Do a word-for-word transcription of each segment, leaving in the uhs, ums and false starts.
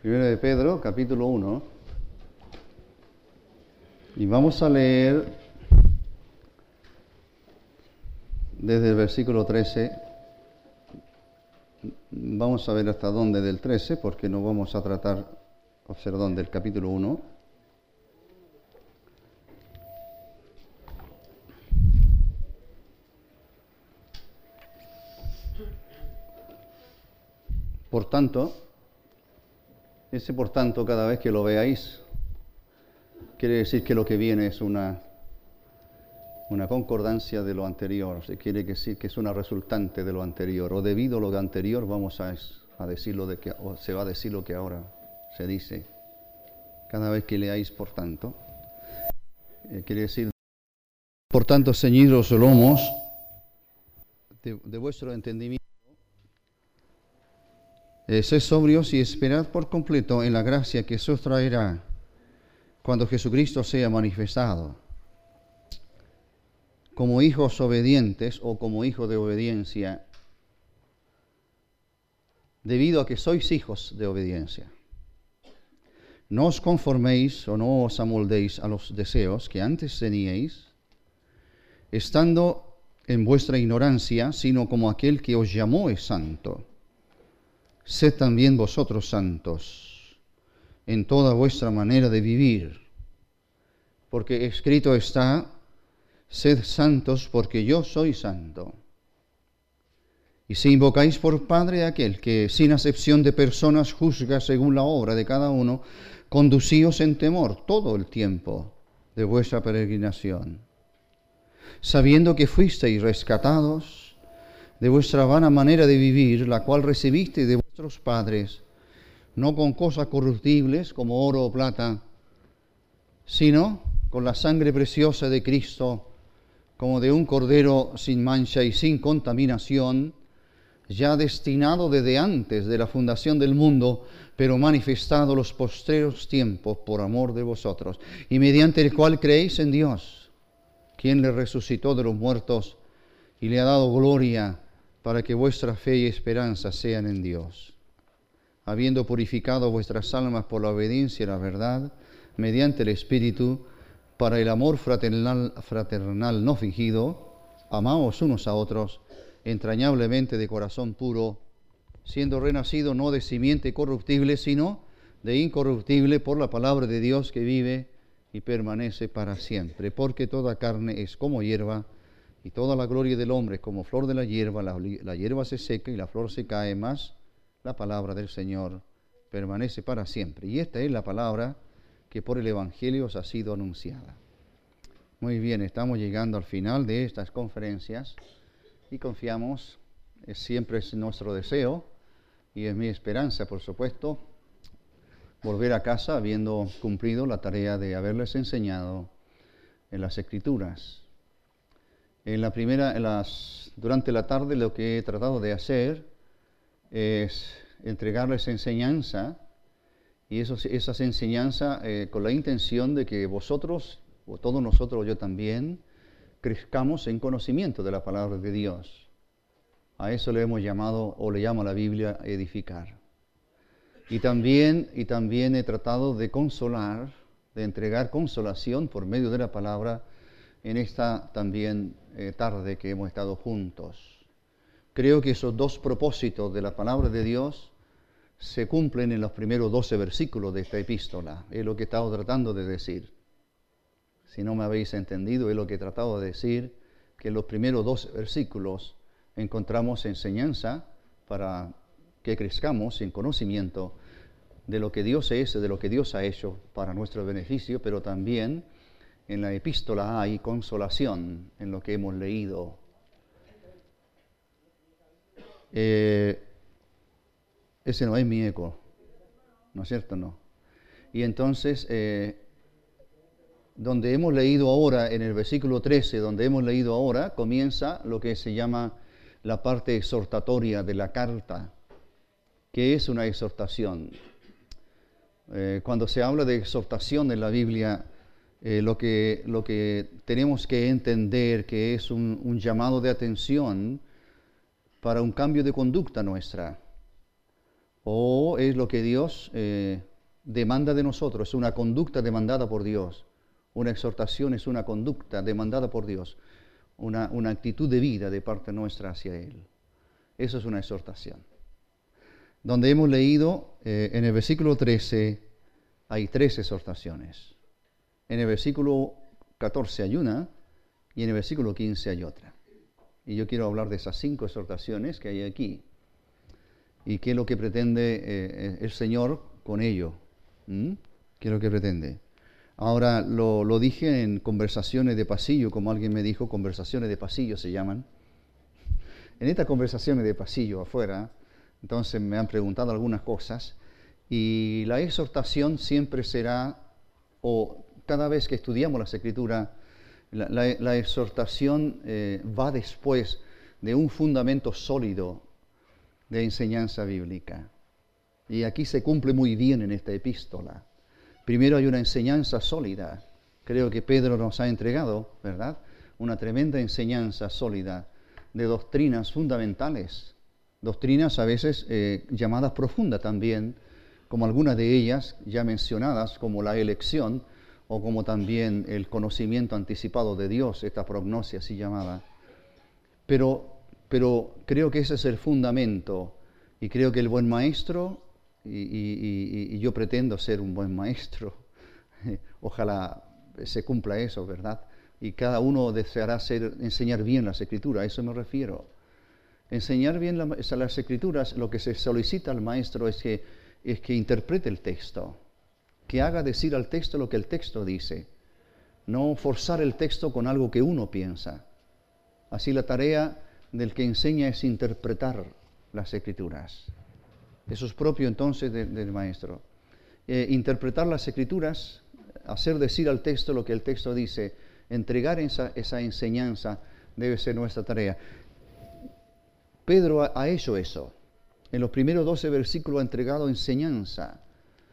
Primero de Pedro, capítulo uno. Y vamos a leer desde el versículo trece. Vamos a ver hasta dónde del trece, porque no vamos a tratar, perdón, del capítulo uno. Por tanto, ese por tanto, cada vez que lo veáis, quiere decir que lo que viene es una, una concordancia de lo anterior, o sea, quiere decir que es una resultante de lo anterior, o debido a lo anterior vamos a, a decir lo de que, o se va a decir lo que ahora se dice. Cada vez que leáis por tanto, eh, quiere decir, por tanto, ceñid los lomos de, de vuestro entendimiento. Eh, sed sobrios y esperad por completo en la gracia que se os traerá cuando Jesucristo sea manifestado. Como hijos obedientes o como hijos de obediencia, debido a que sois hijos de obediencia. No os conforméis o no os amoldéis a los deseos que antes teníais, estando en vuestra ignorancia, sino como aquel que os llamó es santo. Sed también vosotros santos en toda vuestra manera de vivir, porque escrito está, sed santos porque yo soy santo. Y si invocáis por Padre a aquel que sin acepción de personas juzga según la obra de cada uno, conducíos en temor todo el tiempo de vuestra peregrinación, sabiendo que fuisteis rescatados de vuestra vana manera de vivir, la cual recibisteis de vuestros padres, no con cosas corruptibles como oro o plata, sino con la sangre preciosa de Cristo, como de un cordero sin mancha y sin contaminación, ya destinado desde antes de la fundación del mundo, pero manifestado los postreros tiempos por amor de vosotros, y mediante el cual creéis en Dios, quien le resucitó de los muertos y le ha dado gloria, para que vuestra fe y esperanza sean en Dios, habiendo purificado vuestras almas por la obediencia a la verdad, mediante el Espíritu, para el amor fraternal, fraternal no fingido, amaos unos a otros, entrañablemente de corazón puro, siendo renacido no de simiente corruptible, sino de incorruptible por la palabra de Dios que vive y permanece para siempre, porque toda carne es como hierba, y toda la gloria del hombre como flor de la hierba, la, la hierba se seca y la flor se cae, mas la palabra del Señor permanece para siempre. Y esta es la palabra que por el Evangelio os ha sido anunciada. Muy bien, estamos llegando al final de estas conferencias y confiamos, es, siempre es nuestro deseo y es mi esperanza, por supuesto, volver a casa habiendo cumplido la tarea de haberles enseñado en las Escrituras. En la primera, en las, durante la tarde lo que he tratado de hacer es entregarles enseñanza, y eso, esas enseñanzas eh, con la intención de que vosotros, o todos nosotros, yo también, crezcamos en conocimiento de la palabra de Dios. A eso le hemos llamado, o le llama la Biblia, edificar. Y también, y también he tratado de consolar, de entregar consolación por medio de la palabra en esta también eh, tarde que hemos estado juntos. Creo que esos dos propósitos de la palabra de Dios se cumplen en los primeros doce versículos de esta epístola. Es lo que he estado tratando de decir. Si no me habéis entendido, es lo que he tratado de decir, que en los primeros doce versículos encontramos enseñanza para que crezcamos en conocimiento de lo que Dios es, de lo que Dios ha hecho para nuestro beneficio, pero también en la epístola hay consolación en lo que hemos leído. Eh, ese no es mi eco, ¿no es cierto? No. Y entonces, eh, donde hemos leído ahora, en el versículo trece, donde hemos leído ahora, comienza lo que se llama la parte exhortatoria de la carta. ¿Qué es una exhortación? Eh, cuando se habla de exhortación en la Biblia, Eh, lo, que, lo que tenemos que entender que es un, un llamado de atención para un cambio de conducta nuestra, o es lo que Dios eh, demanda de nosotros, es una conducta demandada por Dios. Una exhortación es una conducta demandada por Dios, una, una actitud de vida de parte nuestra hacia Él. Eso es una exhortación. Donde hemos leído eh, en el versículo trece hay tres exhortaciones. En el versículo catorce hay una y en el versículo quince hay otra. Y yo quiero hablar de esas cinco exhortaciones que hay aquí y qué es lo que pretende eh, el Señor con ello. ¿Mm? ¿Qué es lo que pretende? Ahora, lo, lo dije en conversaciones de pasillo, como alguien me dijo, conversaciones de pasillo se llaman. En estas conversaciones de pasillo afuera, entonces me han preguntado algunas cosas y la exhortación siempre será, o cada vez que estudiamos las Escrituras, la, la, la exhortación eh, va después de un fundamento sólido de enseñanza bíblica. Y aquí se cumple muy bien en esta epístola. Primero hay una enseñanza sólida. Creo que Pedro nos ha entregado, ¿verdad? Una tremenda enseñanza sólida de doctrinas fundamentales. Doctrinas a veces eh, llamadas profundas también, como algunas de ellas ya mencionadas, como la elección, o como también el conocimiento anticipado de Dios, esta prognosia así llamada. Pero, pero creo que ese es el fundamento, y creo que el buen maestro, y, y, y, y yo pretendo ser un buen maestro, ojalá se cumpla eso, ¿verdad? Y cada uno deseará ser, enseñar bien las Escrituras, a eso me refiero. Enseñar bien la, las Escrituras, lo que se solicita al maestro es que, es que interprete el texto, que haga decir al texto lo que el texto dice, no forzar el texto con algo que uno piensa. Así la tarea del que enseña es interpretar las Escrituras. Eso es propio entonces de, del maestro. Eh, interpretar las Escrituras, hacer decir al texto lo que el texto dice, entregar esa, esa enseñanza debe ser nuestra tarea. Pedro ha, ha hecho eso. En los primeros doce versículos ha entregado enseñanza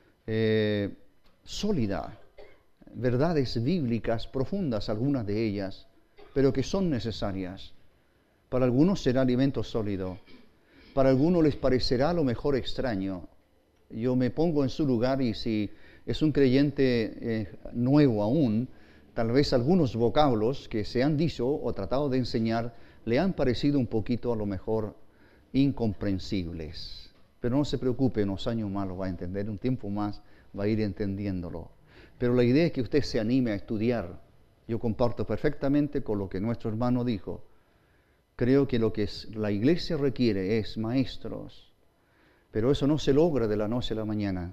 eh, sólida, verdades bíblicas profundas, algunas de ellas, pero que son necesarias. Para algunos será alimento sólido, para algunos les parecerá a lo mejor extraño. Yo me pongo en su lugar y si es un creyente eh, nuevo aún, tal vez algunos vocablos que se han dicho o tratado de enseñar le han parecido un poquito a lo mejor incomprensibles. Pero no se preocupe, unos años más lo va a entender, un tiempo más va a ir entendiéndolo. Pero la idea es que usted se anime a estudiar. Yo comparto perfectamente con lo que nuestro hermano dijo. Creo que lo que la iglesia requiere es maestros, pero eso no se logra de la noche a la mañana.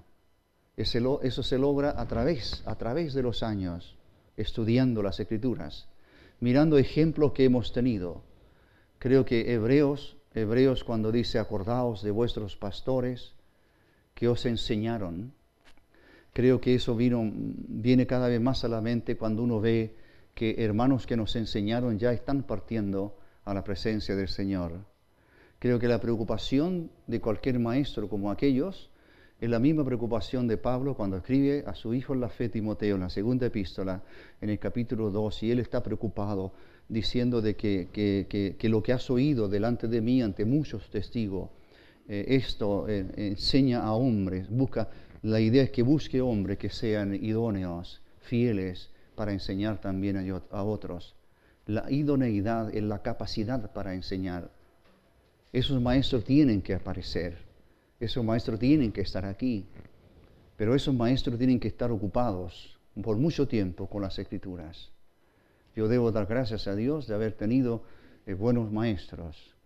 Eso se logra a través, a través de los años, estudiando las Escrituras, mirando ejemplos que hemos tenido. Creo que Hebreos, Hebreos cuando dice, acordaos de vuestros pastores que os enseñaron, creo que eso vino, viene cada vez más a la mente cuando uno ve que hermanos que nos enseñaron ya están partiendo a la presencia del Señor. Creo que la preocupación de cualquier maestro como aquellos es la misma preocupación de Pablo cuando escribe a su hijo en la fe Timoteo en la segunda epístola, en el capítulo dos, y él está preocupado diciendo de que, que, que, que lo que has oído delante de mí ante muchos testigos, eh, esto eh, enseña a hombres, busca, la idea es que busque hombres que sean idóneos, fieles, para enseñar también a, a otros. La idoneidad es la capacidad para enseñar. Esos maestros tienen que aparecer, esos maestros tienen que estar aquí, pero esos maestros tienen que estar ocupados por mucho tiempo con las Escrituras. Yo debo dar gracias a Dios de haber tenido eh, buenos maestros.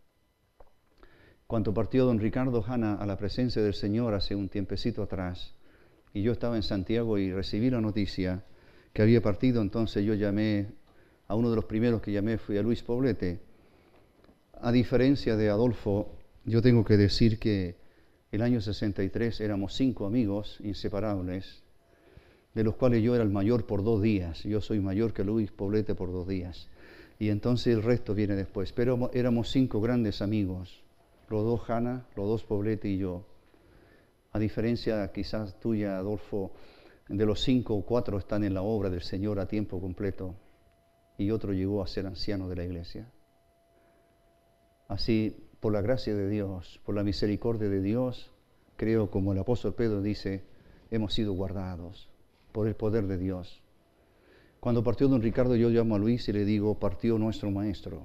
Cuando partió don Ricardo Hanna a la presencia del Señor hace un tiempecito atrás, y yo estaba en Santiago y recibí la noticia que había partido, entonces yo llamé a uno de los primeros que llamé fui a Luis Poblete. A diferencia de Adolfo, yo tengo que decir que el año sesenta y tres éramos cinco amigos inseparables, de los cuales yo era el mayor por dos días. Yo soy mayor que Luis Poblete por dos días. Y entonces el resto viene después. Pero éramos cinco grandes amigos, los dos Hanna, los dos Poblete y yo. A diferencia quizás tuya, Adolfo, de los cinco, cuatro están en la obra del Señor a tiempo completo. Y otro llegó a ser anciano de la iglesia. Así, por la gracia de Dios, por la misericordia de Dios, creo, como el apóstol Pedro dice, hemos sido guardados por el poder de Dios. Cuando partió don Ricardo, yo llamo a Luis y le digo, partió nuestro maestro.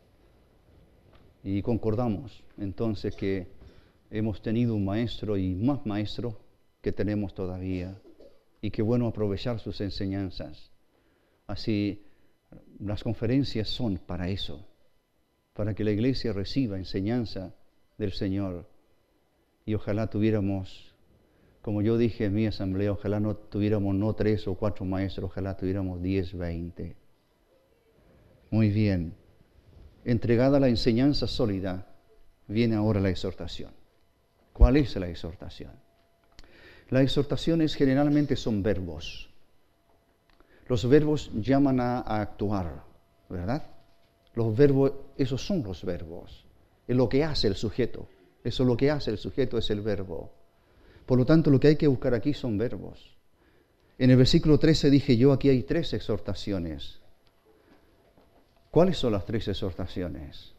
Y concordamos entonces que hemos tenido un maestro y más maestro que tenemos todavía. Y qué bueno aprovechar sus enseñanzas. Así, las conferencias son para eso, para que la iglesia reciba enseñanza del Señor. Y ojalá tuviéramos, como yo dije en mi asamblea, ojalá no tuviéramos no tres o cuatro maestros, ojalá tuviéramos diez, veinte. Muy bien. Entregada la enseñanza sólida, viene ahora la exhortación. ¿Cuál es la exhortación? Las exhortaciones generalmente son verbos. Los verbos llaman a, a actuar, ¿verdad? Los verbos, esos son los verbos. Es lo que hace el sujeto. Eso es lo que hace el sujeto, es el verbo. Por lo tanto, lo que hay que buscar aquí son verbos. En el versículo trece dije yo, aquí hay tres exhortaciones. ¿Cuáles son las tres exhortaciones?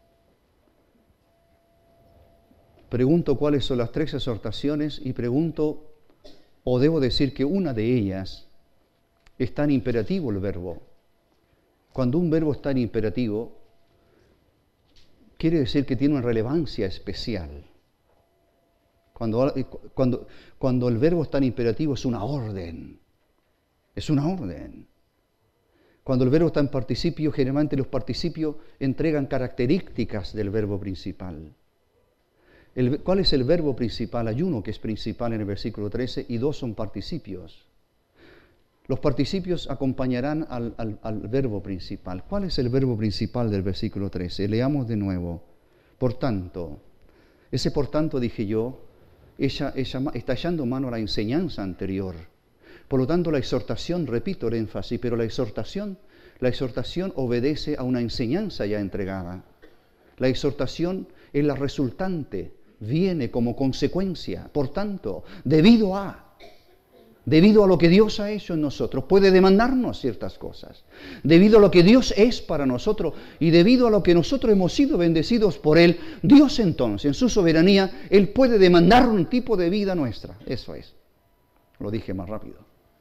Pregunto cuáles son las tres exhortaciones y pregunto, o debo decir que una de ellas está en imperativo el verbo. Cuando un verbo está en imperativo, quiere decir que tiene una relevancia especial. Cuando, cuando, cuando el verbo está en imperativo es una orden. Es una orden. Cuando el verbo está en participio, generalmente los participios entregan características del verbo principal. El, ¿Cuál es el verbo principal? Hay uno que es principal en el versículo trece y dos son participios. Los participios acompañarán al, al, al verbo principal. ¿Cuál es el verbo principal del versículo trece? Leamos de nuevo. Por tanto, ese por tanto dije yo, ella, ella está echando mano a la enseñanza anterior. Por lo tanto, la exhortación, repito el énfasis, pero la exhortación, la exhortación obedece a una enseñanza ya entregada. La exhortación es la resultante, viene como consecuencia. Por tanto, debido a, debido a lo que Dios ha hecho en nosotros, puede demandarnos ciertas cosas. Debido a lo que Dios es para nosotros y debido a lo que nosotros hemos sido bendecidos por Él, Dios entonces, en su soberanía, Él puede demandar un tipo de vida nuestra. Eso es. Lo dije más rápido.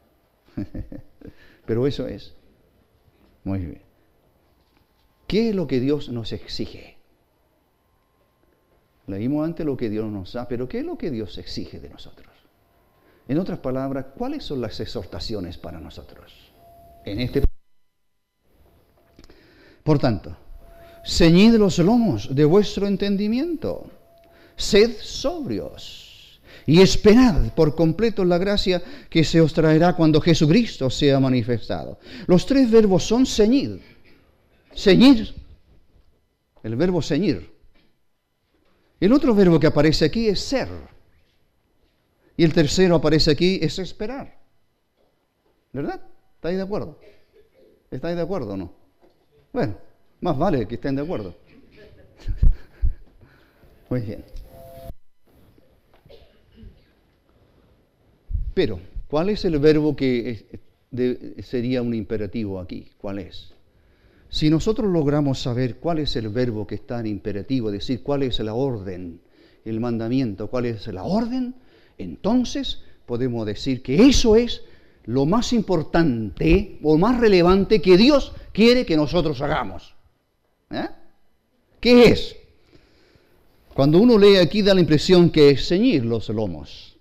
Pero eso es. Muy bien. ¿Qué es lo que Dios nos exige? Leímos antes lo que Dios nos da, pero ¿qué es lo que Dios exige de nosotros? En otras palabras, ¿cuáles son las exhortaciones para nosotros? En este... Por tanto, ceñid los lomos de vuestro entendimiento, sed sobrios y esperad por completo la gracia que se os traerá cuando Jesucristo sea manifestado. Los tres verbos son ceñid. Ceñir, el verbo ceñir. El otro verbo que aparece aquí es ser. Y el tercero aparece aquí es esperar. ¿Verdad? ¿Estáis de acuerdo? ¿Estáis de acuerdo o no? Bueno, más vale que estén de acuerdo. Muy bien. Pero, ¿cuál es el verbo que de, sería un imperativo aquí? ¿Cuál es? Si nosotros logramos saber cuál es el verbo que está en imperativo, es decir, cuál es la orden, el mandamiento, cuál es la orden, entonces podemos decir que eso es lo más importante o más relevante que Dios quiere que nosotros hagamos. ¿Eh? ¿Qué es? Cuando uno lee aquí da la impresión que es ceñir los lomos.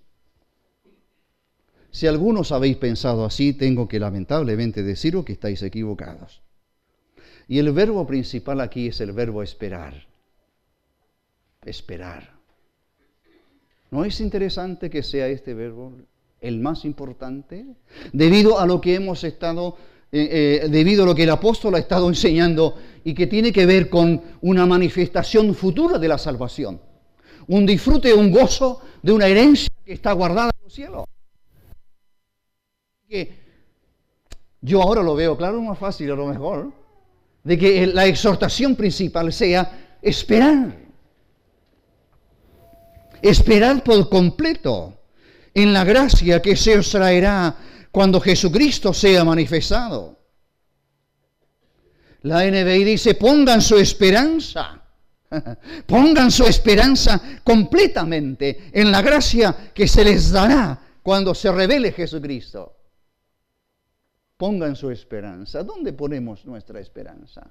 Si algunos habéis pensado así, tengo que lamentablemente deciros que estáis equivocados. Y el verbo principal aquí es el verbo esperar. Esperar. ¿No es interesante que sea este verbo el más importante? Debido a lo que hemos estado, eh, eh, debido a lo que el apóstol ha estado enseñando y que tiene que ver con una manifestación futura de la salvación. Un disfrute, un gozo de una herencia que está guardada en los cielos. Que yo ahora lo veo claro, más fácil a lo mejor, de que la exhortación principal sea esperar. Esperad por completo en la gracia que se os traerá cuando Jesucristo sea manifestado. La N B I dice, pongan su esperanza Pongan su esperanza completamente en la gracia que se les dará cuando se revele Jesucristo. Pongan su esperanza. ¿Dónde ponemos nuestra esperanza?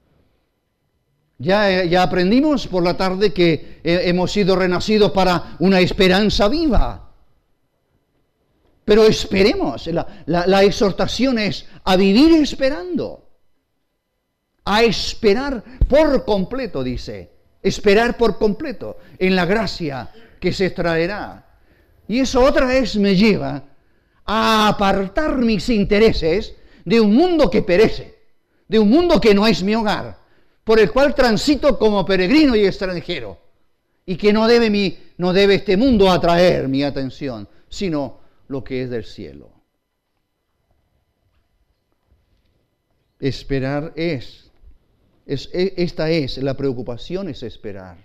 Ya, ya aprendimos por la tarde que hemos sido renacidos para una esperanza viva. Pero esperemos. La, la, la exhortación es a vivir esperando. A esperar por completo, dice. Esperar por completo en la gracia que se traerá. Y eso otra vez me lleva a apartar mis intereses de un mundo que perece, de un mundo que no es mi hogar, por el cual transito como peregrino y extranjero, y que no debe, mi, no debe este mundo atraer mi atención, sino lo que es del cielo. Esperar es, es, esta es, la preocupación es esperar.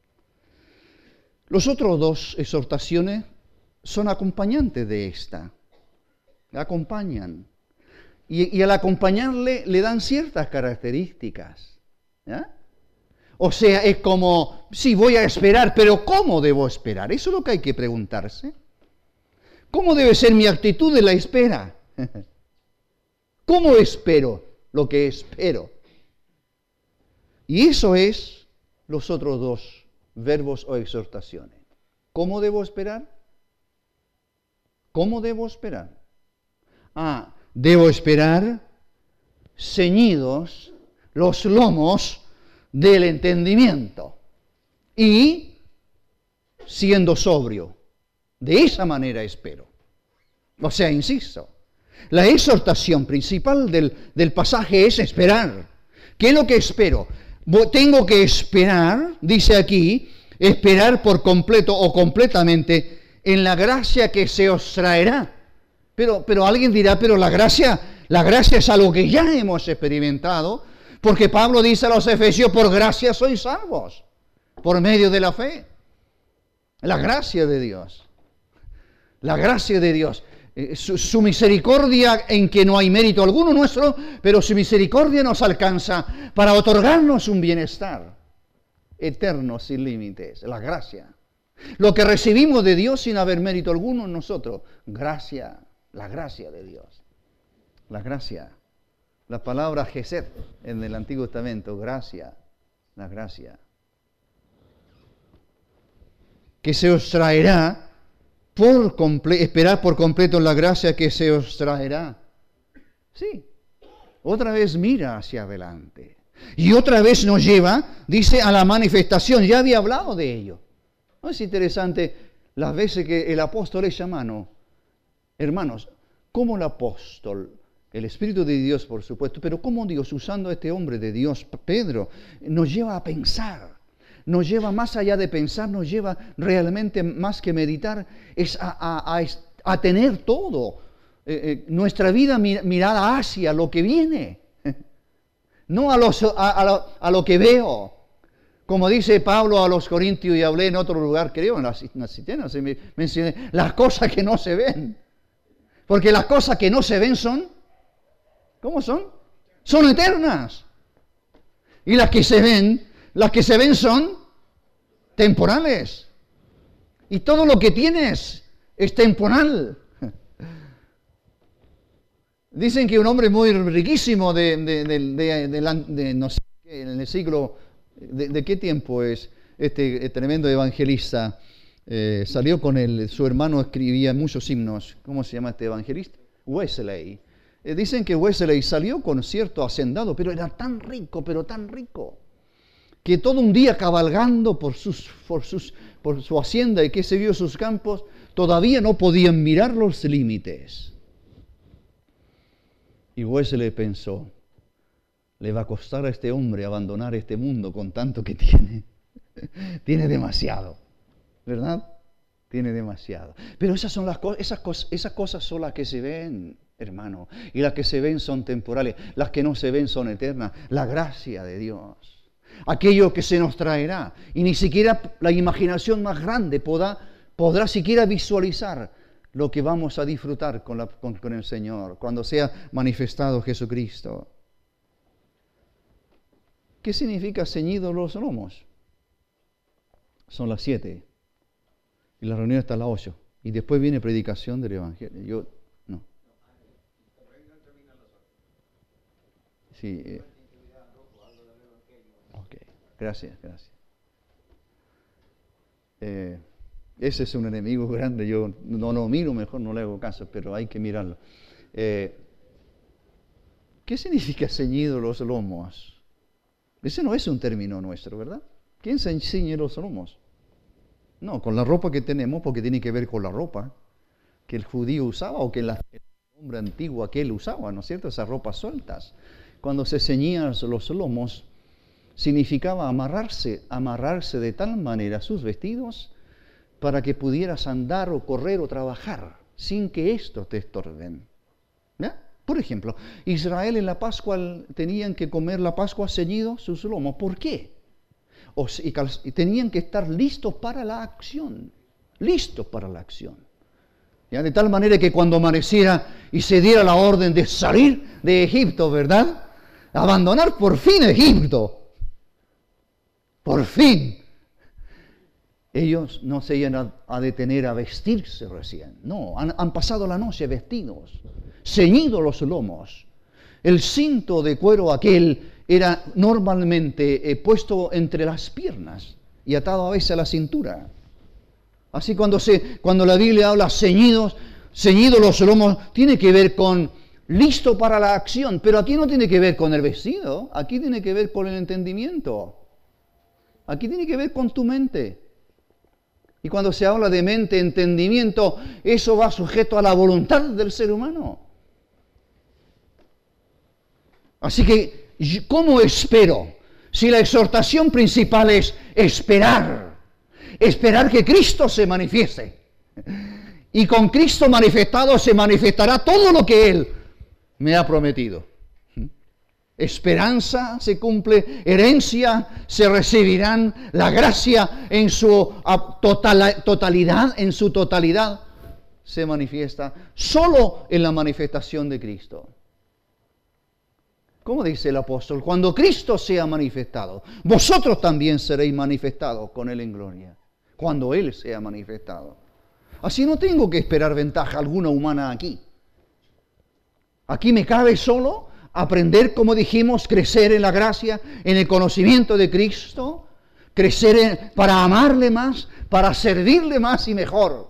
Los otros dos exhortaciones son acompañantes de esta. Acompañan. Y, y al acompañarle le dan ciertas características. ¿Ya? O sea, es como, sí, voy a esperar, pero ¿cómo debo esperar? Eso es lo que hay que preguntarse. ¿Cómo debe ser mi actitud en la espera? ¿Cómo espero lo que espero? Y eso es los otros dos verbos o exhortaciones. ¿Cómo debo esperar? ¿Cómo debo esperar? Ah, debo esperar ceñidos los lomos del entendimiento y siendo sobrio. De esa manera espero. O sea, insisto, la exhortación principal del, del pasaje es esperar. ¿Qué es lo que espero? Tengo que esperar, dice aquí, esperar por completo o completamente en la gracia que se os traerá. Pero, pero alguien dirá, pero la gracia, la gracia es algo que ya hemos experimentado, porque Pablo dice a los Efesios, por gracia sois salvos, por medio de la fe. La gracia de Dios. La gracia de Dios. Su, su misericordia en que no hay mérito alguno nuestro, pero su misericordia nos alcanza para otorgarnos un bienestar eterno sin límites. La gracia. Lo que recibimos de Dios sin haber mérito alguno en nosotros. Gracia. La gracia de Dios. La gracia. La palabra Gesed en el Antiguo Testamento. Gracia. La gracia. Que se os traerá por comple- esperar por completo la gracia que se os traerá. Sí. Otra vez mira hacia adelante. Y otra vez nos lleva, dice, a la manifestación. Ya había hablado de ello. ¿No es interesante las veces que el apóstol echa mano? Hermanos, como el apóstol, el Espíritu de Dios, por supuesto, pero como Dios, usando a este hombre de Dios, Pedro, nos lleva a pensar, nos lleva más allá de pensar, nos lleva realmente más que meditar, es a, a, a, a tener todo, eh, eh, nuestra vida mirada hacia lo que viene, no a, los, a, a, lo, a lo que veo. Como dice Pablo a los Corintios, y hablé en otro lugar, creo, en las, en las Citenas, me mencioné, las cosas que no se ven. Porque las cosas que no se ven son, ¿cómo son? Son eternas. Y las que se ven, las que se ven son temporales. Y todo lo que tienes es temporal. Dicen que un hombre muy riquísimo de, de, de, de, de, de, de no sé, en el siglo, de, de qué tiempo es este tremendo evangelista, eh, salió con él, su hermano escribía muchos himnos. ¿Cómo se llama este evangelista? Wesley. Eh, dicen que Wesley salió con cierto hacendado, pero era tan rico, pero tan rico, que todo un día cabalgando por, sus, por, sus, por su hacienda y qué se vio sus campos, todavía no podían mirar los límites. Y Wesley pensó, le va a costar a este hombre abandonar este mundo con tanto que tiene. Tiene demasiado, ¿verdad? Tiene demasiado. Pero esas son las cosas, esas cosas, esas cosas son las que se ven, hermano. Y las que se ven son temporales, las que no se ven son eternas. La gracia de Dios. Aquello que se nos traerá. Y ni siquiera la imaginación más grande podrá, podrá siquiera visualizar lo que vamos a disfrutar con, la, con, con el Señor, cuando sea manifestado Jesucristo. ¿Qué significa ceñidos los lomos? son las siete. Y la reunión está a las ocho. Y después viene predicación del Evangelio. Yo, no. Sí. Eh. Ok, gracias, gracias. Eh, ese es un enemigo grande. Yo no lo miro, mejor no le hago caso, pero hay que mirarlo. Eh, ¿Qué significa ceñido los lomos? Ese no es un término nuestro, ¿verdad? ¿Quién se ciñe los lomos? No, con la ropa que tenemos, porque tiene que ver con la ropa que el judío usaba o que la, el hombre antiguo aquel usaba, ¿no es cierto? Esas ropas sueltas. Cuando se ceñían los lomos, significaba amarrarse, amarrarse de tal manera sus vestidos para que pudieras andar o correr o trabajar sin que estos te estorben. ¿Ya? Por ejemplo, Israel en la Pascua tenían que comer la Pascua ceñidos sus lomos. ¿Por qué? O, y, y tenían que estar listos para la acción, listos para la acción. ¿Ya? De tal manera que cuando amaneciera y se diera la orden de salir de Egipto, ¿verdad? Abandonar por fin Egipto. Por fin. Ellos no se iban a, a detener a vestirse recién. No, han, han pasado la noche vestidos, ceñidos los lomos. El cinto de cuero aquel era normalmente eh, puesto entre las piernas y atado a veces a la cintura. Así cuando, se, cuando la Biblia habla ceñidos, ceñidos los lomos, tiene que ver con listo para la acción, pero aquí no tiene que ver con el vestido, aquí tiene que ver con el entendimiento. Aquí tiene que ver con tu mente. Y cuando se habla de mente, entendimiento, eso va sujeto a la voluntad del ser humano. Así que, ¿cómo espero? Si la exhortación principal es esperar, esperar que Cristo se manifieste. Y con Cristo manifestado se manifestará todo lo que Él me ha prometido. Esperanza se cumple, herencia se recibirán, la gracia en su total, totalidad, en su totalidad se manifiesta solo en la manifestación de Cristo. ¿Cómo dice el apóstol? Cuando Cristo sea manifestado, vosotros también seréis manifestados con Él en gloria. Cuando Él sea manifestado. Así no tengo que esperar ventaja alguna humana aquí. Aquí me cabe solo aprender, como dijimos, crecer en la gracia, en el conocimiento de Cristo, crecer en, para amarle más, para servirle más y mejor.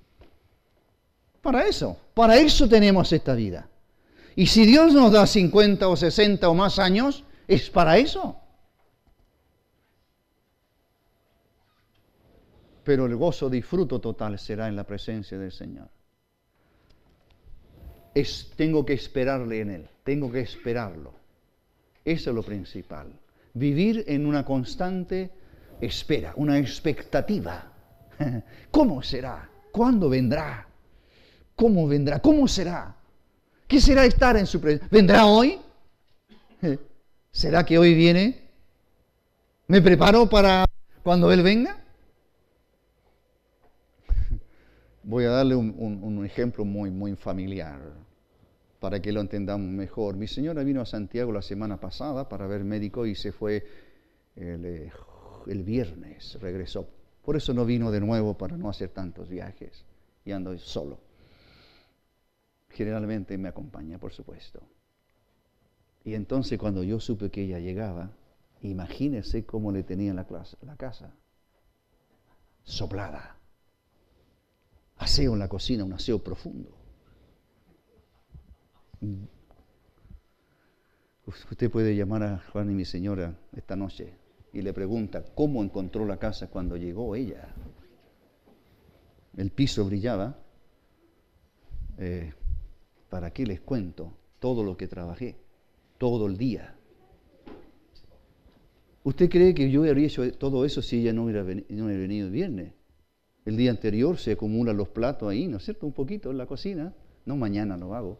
Para eso, para eso tenemos esta vida. Y si Dios nos da cincuenta o sesenta o más años, es para eso. Pero el gozo, disfruto total será en la presencia del Señor. Es, tengo que esperarle en Él, tengo que esperarlo. Eso es lo principal. Vivir en una constante espera, una expectativa. ¿Cómo será? ¿Cuándo vendrá? ¿Cómo vendrá? ¿Cómo será? ¿Qué será estar en su presencia? ¿Vendrá hoy? ¿Será que hoy viene? ¿Me preparo para cuando Él venga? Voy a darle un, un, un ejemplo muy, muy familiar para que lo entendamos mejor. Mi señora vino a Santiago la semana pasada para ver médico y se fue el, el viernes, regresó. Por eso no vino de nuevo para no hacer tantos viajes y ando solo. Generalmente me acompaña, por supuesto. Y entonces cuando yo supe que ella llegaba, imagínese cómo le tenía la, clase, la casa. Soplada. Aseo en la cocina, un aseo profundo. Usted puede llamar a Juan y mi señora esta noche y le pregunta cómo encontró la casa cuando llegó ella. El piso brillaba. Eh, ¿Para qué les cuento todo lo que trabajé? Todo el día. ¿Usted cree que yo habría hecho todo eso si ella no hubiera venido, no hubiera venido el viernes? El día anterior se acumulan los platos ahí, ¿no es cierto? Un poquito en la cocina. No, mañana lo hago.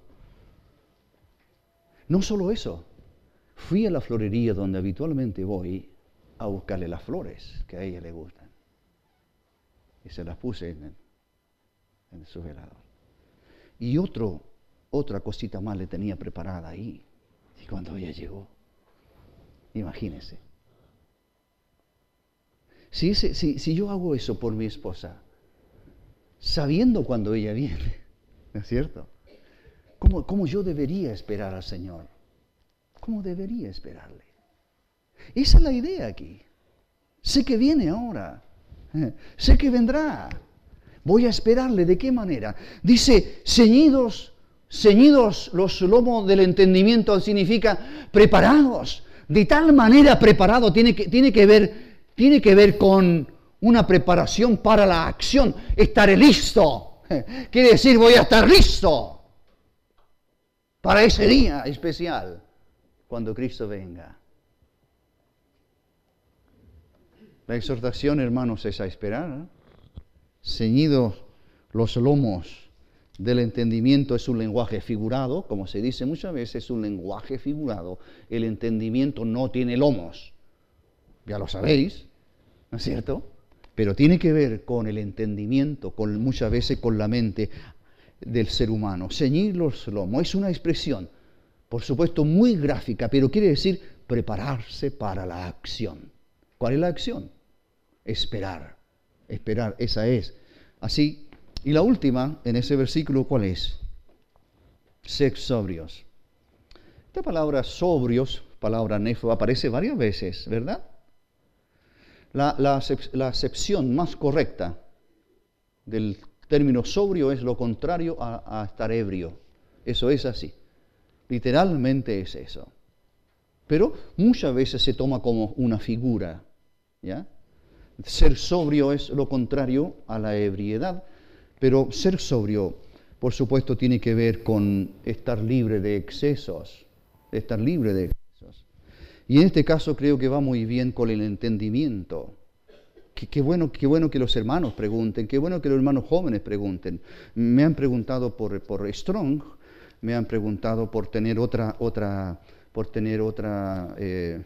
No solo eso. Fui a la florería donde habitualmente voy a buscarle las flores que a ella le gustan. Y se las puse en, el, en su velador. Y otro, otra cosita más le tenía preparada ahí. Y cuando ella llegó, imagínense. Si, ese, si, si yo hago eso por mi esposa, sabiendo cuando ella viene, ¿no es cierto? ¿Cómo, cómo yo debería esperar al Señor? ¿Cómo debería esperarle? Esa es la idea aquí. Sé que viene ahora. Eh, sé que vendrá. Voy a esperarle. ¿De qué manera? Dice, ceñidos, ceñidos los lomos del entendimiento significa preparados. De tal manera preparado tiene que, tiene que ver... Tiene que ver con una preparación para la acción. Estaré listo. Quiere decir, voy a estar listo para ese día especial, cuando Cristo venga. La exhortación, hermanos, es a esperar. ¿eh? Ceñidos los lomos del entendimiento es un lenguaje figurado, como se dice muchas veces, es un lenguaje figurado. El entendimiento no tiene lomos. Ya lo sabéis, ¿no es cierto? Pero tiene que ver con el entendimiento, con, muchas veces con la mente del ser humano. Ceñir los lomos es una expresión, por supuesto, muy gráfica, pero quiere decir prepararse para la acción. ¿Cuál es la acción? Esperar. Esperar, esa es. Así, y la última, en ese versículo, ¿cuál es? Ser sobrios. Esta palabra sobrios, palabra nefo, aparece varias veces, ¿verdad? La, la, la acepción más correcta del término sobrio es lo contrario a, a estar ebrio. Eso es así. Literalmente es eso. Pero muchas veces se toma como una figura. ¿Ya? Ser sobrio es lo contrario a la ebriedad. Pero ser sobrio, por supuesto, tiene que ver con estar libre de excesos. Estar libre de excesos. Y en este caso creo que va muy bien con el entendimiento. Qué, qué, bueno, qué bueno que los hermanos pregunten, qué bueno que los hermanos jóvenes pregunten. Me han preguntado por, por Strong, me han preguntado por tener otra, otra, por tener otra, eh,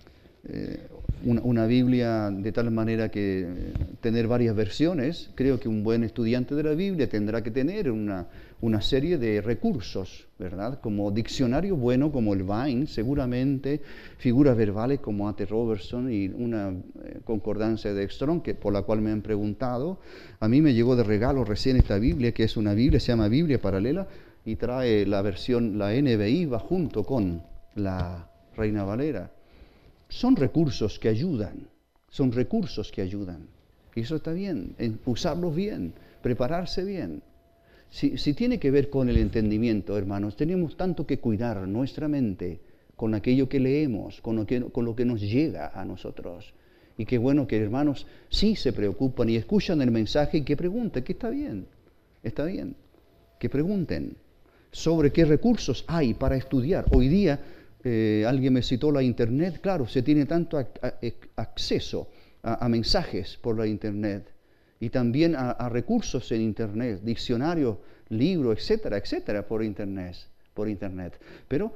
eh, una, una Biblia de tal manera que tener varias versiones. Creo que un buen estudiante de la Biblia tendrá que tener una, una serie de recursos, ¿verdad? Como diccionario bueno como el Vine, seguramente, figuras verbales como A T Robertson y una eh, concordancia de Strong, que, por la cual me han preguntado. A mí me llegó de regalo recién esta Biblia, que es una Biblia, se llama Biblia Paralela, y trae la versión, la N B I va junto con la Reina Valera. Son recursos que ayudan, son recursos que ayudan. Y eso está bien, usarlos bien, prepararse bien. Si, si tiene que ver con el entendimiento, hermanos, tenemos tanto que cuidar nuestra mente con aquello que leemos, con lo que, con lo que nos llega a nosotros. Y qué bueno que hermanos sí se preocupan y escuchan el mensaje y que pregunten, que está bien, está bien, que pregunten sobre qué recursos hay para estudiar. Hoy día, eh, alguien me citó la internet, claro, se tiene tanto a, a, a acceso a, a mensajes por la internet. Y también a, a recursos en internet, diccionarios, libros, etcétera, etcétera, por internet, por internet. Pero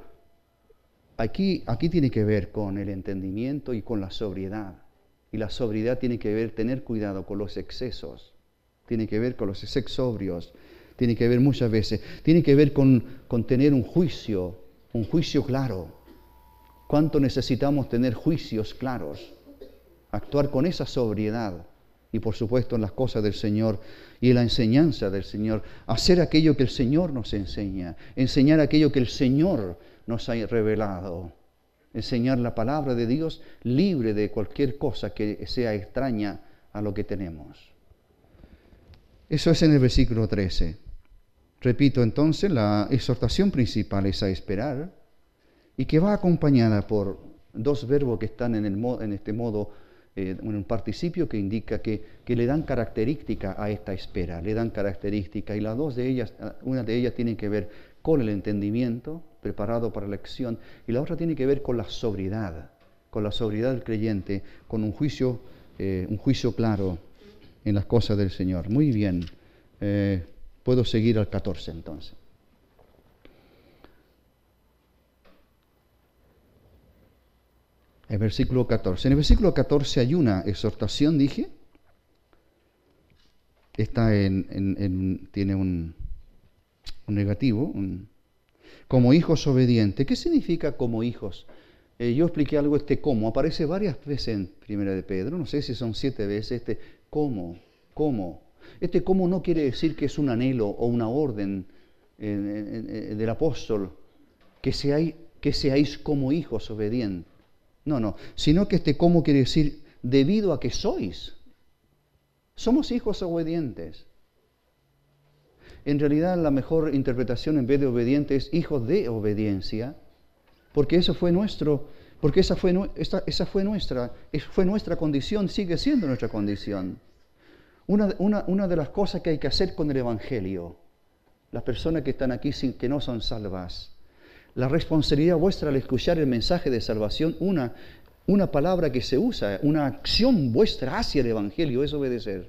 aquí, aquí tiene que ver con el entendimiento y con la sobriedad. Y la sobriedad tiene que ver, tener cuidado con los excesos. Tiene que ver con los excesos sobrios. Tiene que ver muchas veces, tiene que ver con, con tener un juicio, un juicio claro. ¿Cuánto necesitamos tener juicios claros? Actuar con esa sobriedad. Y por supuesto en las cosas del Señor y en la enseñanza del Señor. Hacer aquello que el Señor nos enseña. Enseñar aquello que el Señor nos ha revelado. Enseñar la palabra de Dios libre de cualquier cosa que sea extraña a lo que tenemos. Eso es en el versículo trece. Repito entonces, la exhortación principal es a esperar y que va acompañada por dos verbos que están en, el, en este modo, eh, un participio que indica que, que le dan característica a esta espera, le dan característica, y las dos de ellas, una de ellas tiene que ver con el entendimiento, preparado para la acción, y la otra tiene que ver con la sobriedad, con la sobriedad del creyente, con un juicio, eh, un juicio claro en las cosas del Señor. Muy bien, eh, puedo seguir al catorce entonces. El versículo catorce. En el versículo catorce hay una exhortación, dije. Está en, en, en tiene un, un negativo. Un, como hijos obedientes. ¿Qué significa como hijos? Eh, yo expliqué algo, este cómo, aparece varias veces en Primera de Pedro, no sé si son siete veces, este cómo, cómo. Este cómo no quiere decir que es un anhelo o una orden eh, eh, eh, del apóstol, que seáis, que seáis como hijos obedientes. No, no, sino que este cómo quiere decir debido a que sois. Somos hijos obedientes. En realidad la mejor interpretación en vez de obediente es hijos de obediencia, porque eso fue nuestro, porque esa fue, esa, esa fue nuestra, fue nuestra condición, sigue siendo nuestra condición. Una, una, una de las cosas que hay que hacer con el Evangelio, las personas que están aquí sin, que no son salvas, la responsabilidad vuestra al escuchar el mensaje de salvación, una, una palabra que se usa, una acción vuestra hacia el Evangelio es obedecer.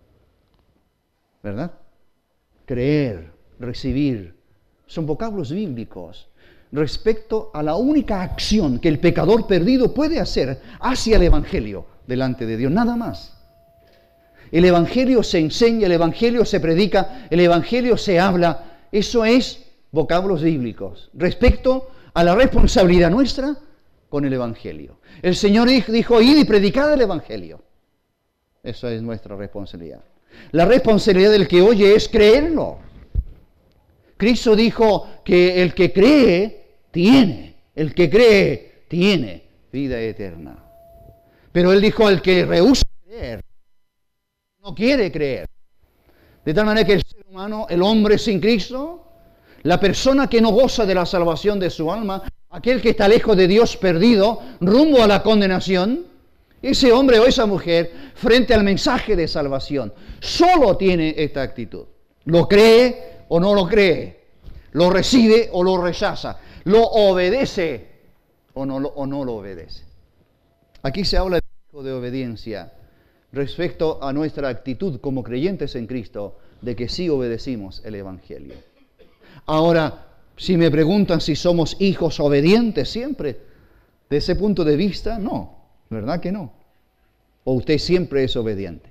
¿Verdad? Creer, recibir, son vocablos bíblicos respecto a la única acción que el pecador perdido puede hacer hacia el Evangelio delante de Dios, nada más. El Evangelio se enseña, el Evangelio se predica, el Evangelio se habla, eso es vocablos bíblicos respecto a la responsabilidad nuestra con el Evangelio. El Señor dijo, id y predicad el Evangelio. Esa es nuestra responsabilidad. La responsabilidad del que oye es creerlo. Cristo dijo que el que cree, tiene. El que cree, tiene vida eterna. Pero Él dijo, el que rehúsa creer, no quiere creer. De tal manera que el ser humano, el hombre sin Cristo, la persona que no goza de la salvación de su alma, aquel que está lejos de Dios perdido, rumbo a la condenación, ese hombre o esa mujer, frente al mensaje de salvación, solo tiene esta actitud. Lo cree o no lo cree. Lo recibe o lo rechaza. Lo obedece o no lo, o no lo obedece. Aquí se habla de obediencia respecto a nuestra actitud como creyentes en Cristo, de que sí obedecimos el Evangelio. Ahora, si me preguntan si somos hijos obedientes siempre, de ese punto de vista, no. ¿Verdad que no? ¿O usted siempre es obediente?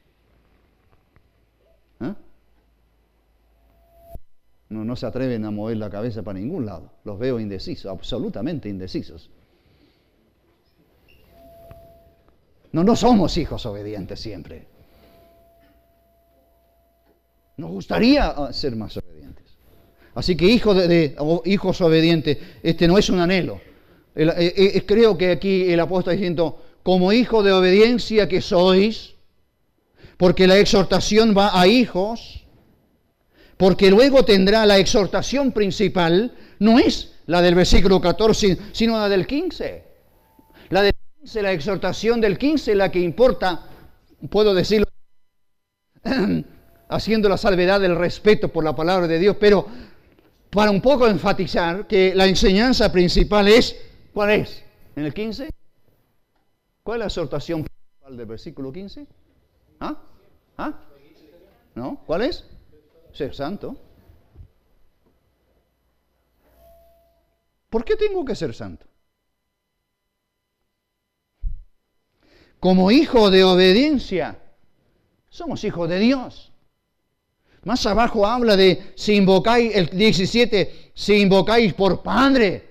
¿Eh? No, no se atreven a mover la cabeza para ningún lado. Los veo indecisos, absolutamente indecisos. No, no somos hijos obedientes siempre. Nos gustaría ser más obedientes. Así que hijo de, de, hijos obedientes, este no es un anhelo. El, eh, eh, creo que aquí el apóstol está diciendo, como hijo de obediencia que sois, porque la exhortación va a hijos, porque luego tendrá la exhortación principal, no es la del versículo catorce, sino la del quince. La del quince, la exhortación del quince, la que importa, puedo decirlo, haciendo la salvedad del respeto por la palabra de Dios, pero para un poco enfatizar que la enseñanza principal es, ¿cuál es? ¿En el quince? ¿Cuál es la exhortación principal del versículo quince? ¿Ah? ¿Ah? ¿No? ¿Cuál es? Ser santo. ¿Por qué tengo que ser santo? Como hijo de obediencia, somos hijos de Dios. Más abajo habla de si invocáis, el diecisiete, si invocáis por Padre.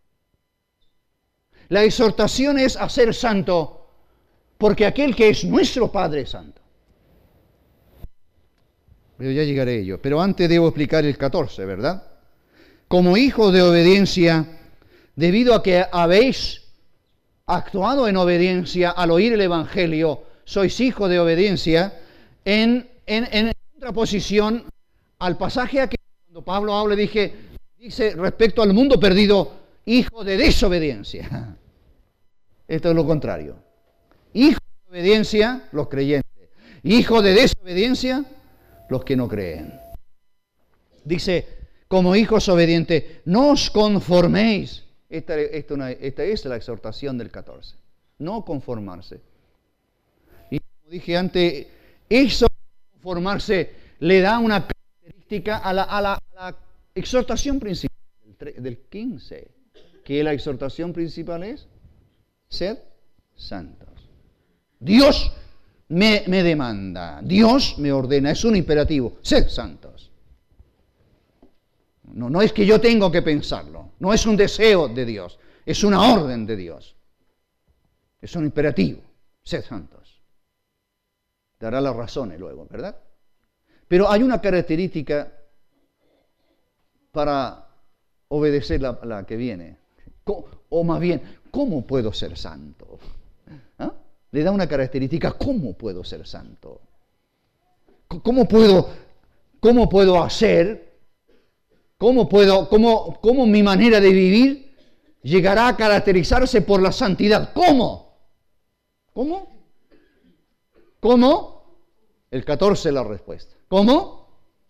La exhortación es a ser santo, porque aquel que es nuestro Padre es santo. Pero ya llegaré a ello. Pero antes debo explicar el catorce, ¿verdad? Como hijo de obediencia, debido a que habéis actuado en obediencia al oír el Evangelio, sois hijo de obediencia, en, en, en contraposición al pasaje aquí, cuando Pablo habla, dije, dice respecto al mundo perdido, hijo de desobediencia. Esto es lo contrario. Hijo de obediencia, los creyentes. Hijo de desobediencia, los que no creen. Dice, como hijos obedientes, no os conforméis. Esta, esta, una, esta es la exhortación del catorce. No conformarse. Y como dije antes, eso conformarse le da una característica a la, a la, a la exhortación principal del, del quince. Que la exhortación principal es sed santos. Dios me, me demanda, Dios me ordena, es un imperativo, sed santos. No, no es que yo tengo que pensarlo, no es un deseo de Dios, Es una orden de Dios. Es un imperativo. Sed santos. Dará las razones luego, ¿verdad? Pero hay una característica para obedecer la, la que viene. O más bien, ¿cómo puedo ser santo? ¿Ah? Le da una característica, ¿cómo puedo ser santo? ¿Cómo puedo, cómo puedo hacer? ¿Cómo puedo, cómo, cómo mi manera de vivir llegará a caracterizarse por la santidad? ¿Cómo? ¿Cómo? ¿Cómo? El catorce la respuesta. ¿Cómo?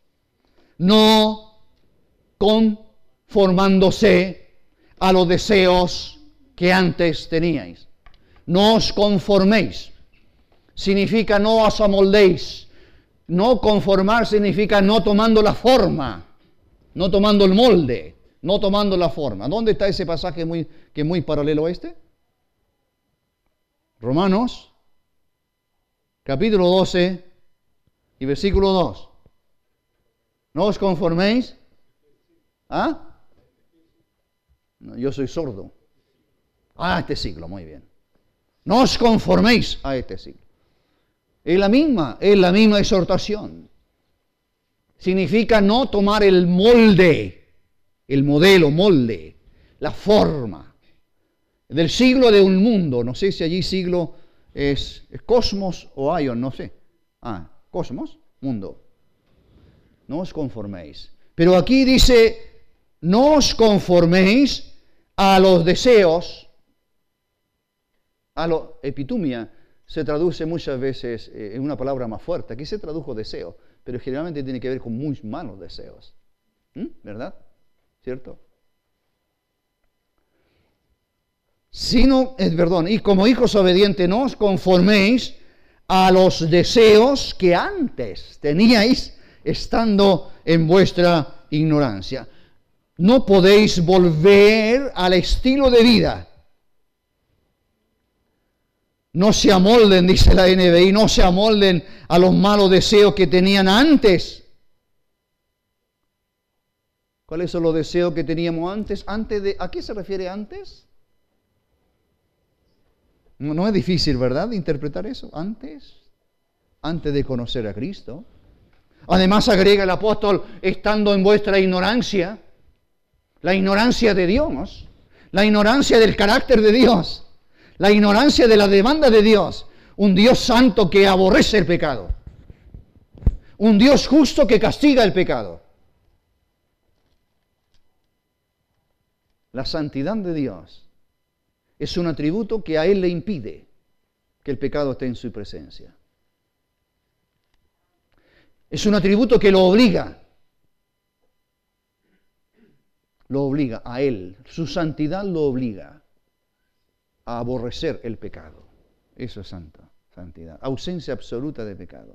No conformándose a los deseos que antes teníais. No os conforméis. Significa no os amoldéis. No conformar significa no tomando la forma, no tomando el molde, no tomando la forma. ¿Dónde está ese pasaje muy, que es muy paralelo a este? Romanos, capítulo doce y versículo dos. No os conforméis. ¿Ah? No, yo soy sordo. A este siglo, muy bien. No os conforméis a este siglo. Es la misma, es la misma exhortación. Significa no tomar el molde, el modelo, molde, la forma del siglo de un mundo. No sé si allí siglo es, es cosmos o aion, no sé. Ah, cosmos, mundo. No os conforméis. Pero aquí dice, no os conforméis a los deseos, a lo epitumia. Se traduce muchas veces eh, en una palabra más fuerte. Aquí se tradujo deseo, pero generalmente tiene que ver con muy malos deseos. ¿Mm? ¿Verdad? ¿Cierto? Sino, eh, perdón, y como hijos obedientes no os conforméis a los deseos que antes teníais estando en vuestra ignorancia. No podéis volver al estilo de vida. No se amolden, dice la N B I, no se amolden a los malos deseos que tenían antes. ¿Cuáles son los deseos que teníamos antes? Antes de, ¿a qué se refiere antes? No, no es difícil, ¿verdad?, interpretar eso. Antes, antes de conocer a Cristo. Además agrega el apóstol, estando en vuestra ignorancia, la ignorancia de Dios, la ignorancia del carácter de Dios. La ignorancia de la demanda de Dios. Un Dios santo que aborrece el pecado. Un Dios justo que castiga el pecado. La santidad de Dios es un atributo que a Él le impide que el pecado esté en su presencia. Es un atributo que lo obliga. Lo obliga a Él. Su santidad lo obliga a aborrecer el pecado. Eso es santo, santidad. Ausencia absoluta de pecado.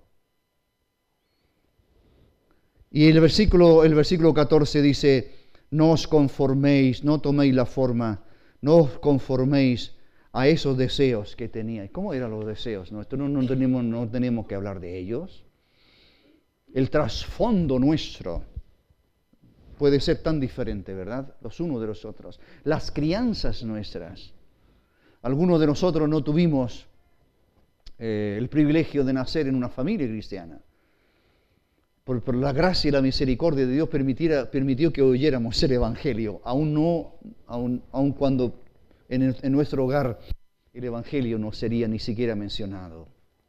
Y el versículo, el versículo catorce dice, no os conforméis, no toméis la forma, no os conforméis a esos deseos que teníais. ¿Cómo eran los deseos? No, no, no, tenemos, no tenemos que hablar de ellos. El trasfondo nuestro puede ser tan diferente, ¿verdad? Los unos de los otros. Las crianzas nuestras. Algunos de nosotros no tuvimos eh, el privilegio de nacer en una familia cristiana. Por, por la gracia y la misericordia de Dios permitió que oyéramos el Evangelio, aún, no, aún, aún cuando en, el, en nuestro hogar el Evangelio no sería ni siquiera mencionado.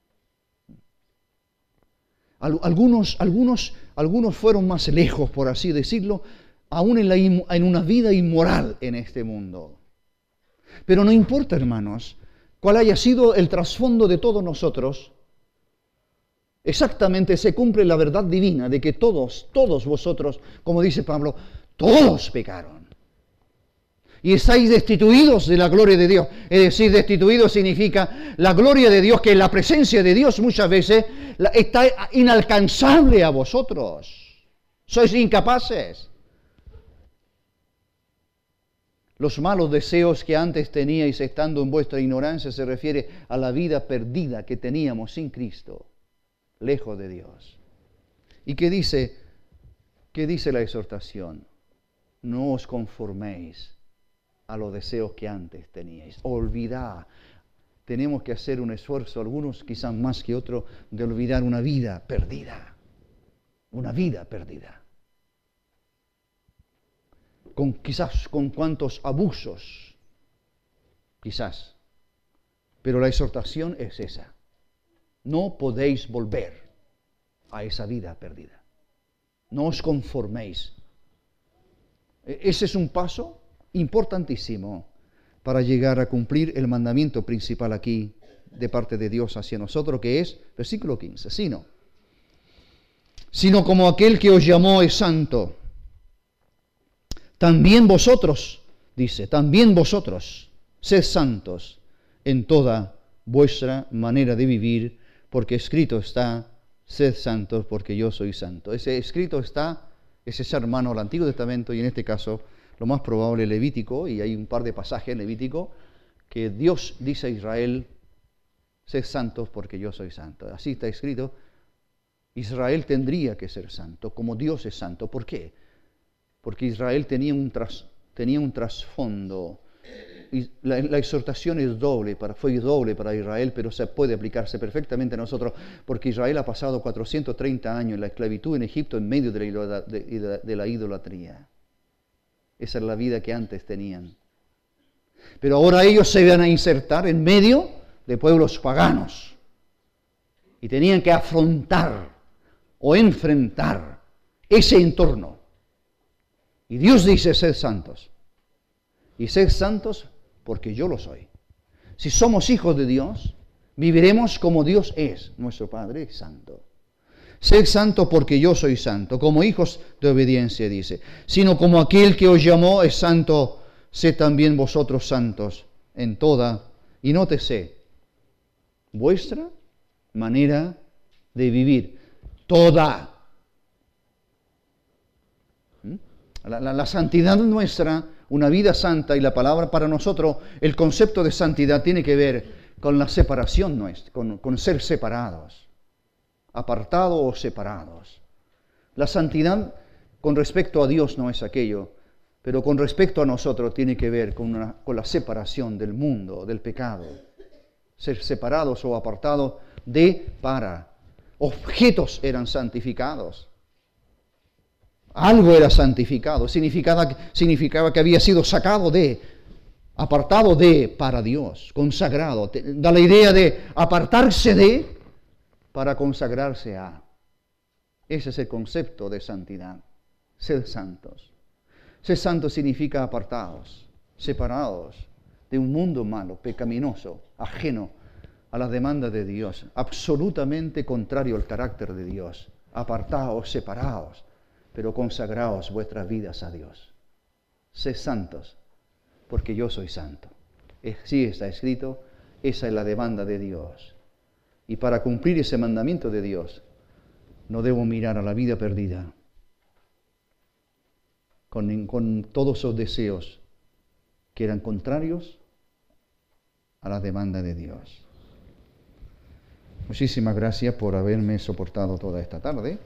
Algunos, algunos, algunos fueron más lejos, por así decirlo, aún en, la, en una vida inmoral en este mundo. Pero no importa, hermanos, cuál haya sido el trasfondo de todos nosotros, exactamente se cumple la verdad divina de que todos, todos vosotros, como dice Pablo, todos pecaron. Y estáis destituidos de la gloria de Dios. Es decir, destituidos significa la gloria de Dios, que la presencia de Dios muchas veces está inalcanzable a vosotros. Sois incapaces. Los malos deseos que antes teníais estando en vuestra ignorancia se refiere a la vida perdida que teníamos sin Cristo, lejos de Dios. ¿Y qué dice, qué dice la exhortación? No os conforméis a los deseos que antes teníais. Olvidad. Tenemos que hacer un esfuerzo, algunos quizás más que otros, de olvidar una vida perdida. Una vida perdida. Con, quizás con cuantos abusos. Quizás. Pero la exhortación es esa. No podéis volver a esa vida perdida. No os conforméis. Ese es un paso importantísimo para llegar a cumplir el mandamiento principal aquí de parte de Dios hacia nosotros, que es, versículo quince, sino, sino como aquel que os llamó es santo, también vosotros, dice, también vosotros, sed santos en toda vuestra manera de vivir, porque escrito está, sed santos porque yo soy santo. Ese escrito está, ese es hermano al Antiguo Testamento y en este caso lo más probable Levítico, y hay un par de pasajes en Levítico que Dios dice a Israel, sed santos porque yo soy santo. Así está escrito, Israel tendría que ser santo, como Dios es santo. ¿Por qué? Porque Israel tenía un, tras, tenía un trasfondo. Y la, la exhortación es doble, para, fue doble para Israel, pero se puede aplicarse perfectamente a nosotros, porque Israel ha pasado cuatrocientos treinta años en la esclavitud en Egipto en medio de la, de, de, de la idolatría. Esa es la vida que antes tenían. Pero ahora ellos se iban a insertar en medio de pueblos paganos. Y tenían que afrontar o enfrentar ese entorno. Y Dios dice, sed santos. Y sed santos porque yo lo soy. Si somos hijos de Dios, viviremos como Dios es, nuestro Padre Santo. Sed santo porque yo soy santo, como hijos de obediencia, dice. Sino como aquel que os llamó es santo, sed también vosotros santos en toda, y nótese, vuestra manera de vivir. Toda. ¿Mm? La, la, la santidad nuestra, una vida santa, y la palabra para nosotros, el concepto de santidad tiene que ver con la separación nuestra, con, con ser separados. Apartados o separados. La santidad con respecto a Dios no es aquello, pero con respecto a nosotros tiene que ver con, una, con la separación del mundo, del pecado. Ser separados o apartados de para. Objetos eran santificados. Algo era santificado. Significaba, significaba que había sido sacado de, apartado de para Dios, consagrado. Da la idea de apartarse de para consagrarse a. Ese es el concepto de santidad. Ser santos. Ser santos significa apartados, separados de un mundo malo, pecaminoso, ajeno a las demandas de Dios, absolutamente contrario al carácter de Dios. Apartados, separados, pero consagrados vuestras vidas a Dios. Sed santos, porque yo soy santo. Sí está escrito, esa es la demanda de Dios. Y para cumplir ese mandamiento de Dios, no debo mirar a la vida perdida con, con todos esos deseos que eran contrarios a la demanda de Dios. Muchísimas gracias por haberme soportado toda esta tarde.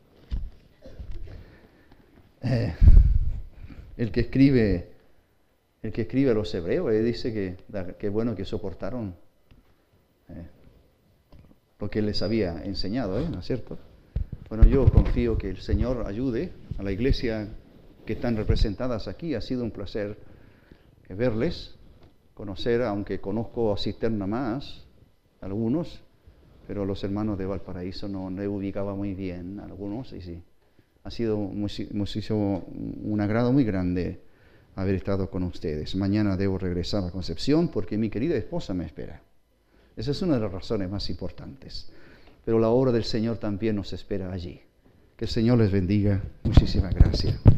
Eh, el que escribe, el que escribe a los hebreos, él dice que qué bueno que soportaron eh, lo que él les había enseñado, ¿eh? ¿No es cierto? Bueno, yo confío que el Señor ayude a la iglesia que están representadas aquí. Ha sido un placer verles, conocer, aunque conozco a Cisterna más, algunos, pero los hermanos de Valparaíso no le ubicaba muy bien, algunos, y sí. Ha sido muchísimo, un agrado muy grande haber estado con ustedes. Mañana debo regresar a Concepción porque mi querida esposa me espera. Esa es una de las razones más importantes. Pero la obra del Señor también nos espera allí. Que el Señor les bendiga. Muchísimas gracias.